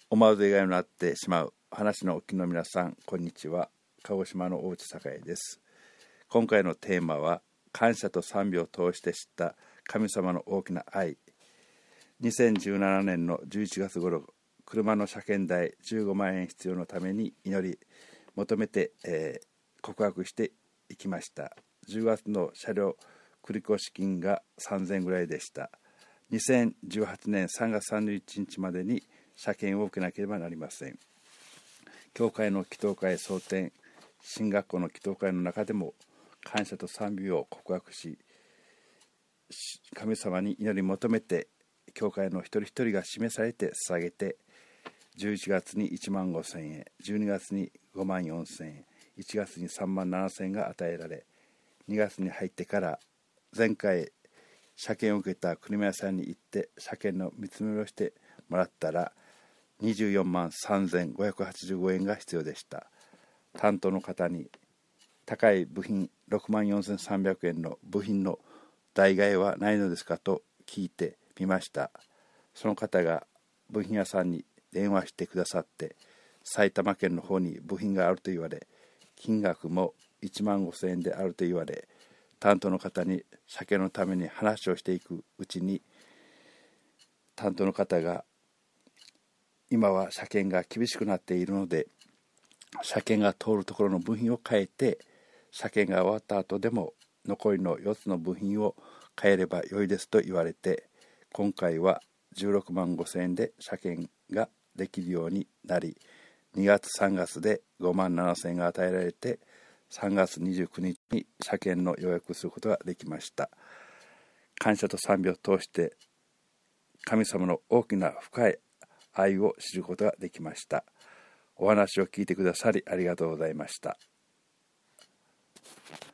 思わず笑顔になってしまう話のお聞きの皆さん、こんにちは。鹿児島の大内栄です。今回のテーマは、感謝と賛美を通して知った神様の大きな愛。2017年の11月頃、車の車検代15万円必要のために祈り求めて、告白していきました。10月の車両繰越金が3000円ぐらいでした。2018年3月31日までに車検を受けなければなりません。教会の祈祷会蒼天神学校の祈祷会の中でも感謝と賛美を告白し、神様に祈り求めて、教会の一人一人が示されて捧げて、11月に1万5000円、12月に5万4000円、1月に3万7000円が与えられ、2月に入ってから前回車検を受けた国屋さんに行って車検の見積もりをしてもらったら24万3585円が必要でした。担当の方に高い部品6万4300円の部品の代替えはないのですかと聞いてみました。その方が部品屋さんに電話してくださって、埼玉県の方に部品があると言われ、金額も1万5000円であると言われ、担当の方に車検のために話をしていくうちに、担当の方が今は車検が厳しくなっているので、車検が通るところの部品を変えて、車検が終わった後でも残りの4つの部品を変えれば良いですと言われて、今回は16万5000円で車検ができるようになり、2月3月で5万7000円が与えられて、3月29日に車検の予約することができました。感謝と賛美を通して神様の大きな深い愛を知ることができました。お話を聞いてくださりありがとうございました。